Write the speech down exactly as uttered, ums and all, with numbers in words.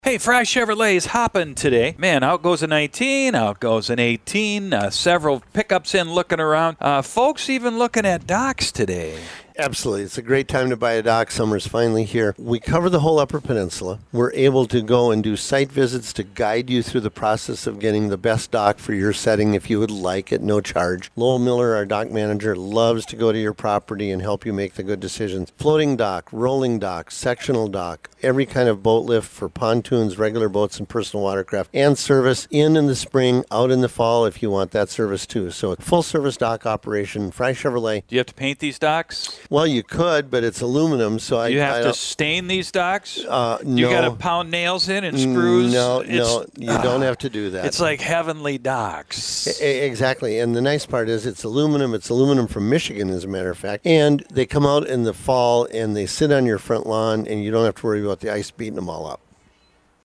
Hey, Fry Chevrolet is hopping today. Man, out goes a nineteen, out goes an eighteen, uh, several pickups in looking around. Uh, folks even looking at docks today. Absolutely. It's a great time to buy a dock. Summer's finally here. We cover the whole Upper Peninsula. We're able to go and do site visits to guide you through the process of getting the best dock for your setting if you would like at no charge. Lowell Miller, our dock manager, loves to go to your property and help you make the good decisions. Floating dock, rolling dock, sectional dock, every kind of boat lift for pontoons, regular boats, and personal watercraft, and service in in the spring, out in the fall if you want that service too. So a full service dock operation, Fry Chevrolet. Do you have to paint these docks? Well, you could, but it's aluminum, so I. Do you have I to don't- stain these docks? Uh, Do you no. got to pound nails in and screws? No, It's- no, you don't have to do that. It's like heavenly docks. E- Exactly, and the nice part is it's aluminum. It's aluminum from Michigan, as a matter of fact. And they come out in the fall, and they sit on your front lawn, and you don't have to worry about the ice beating them all up.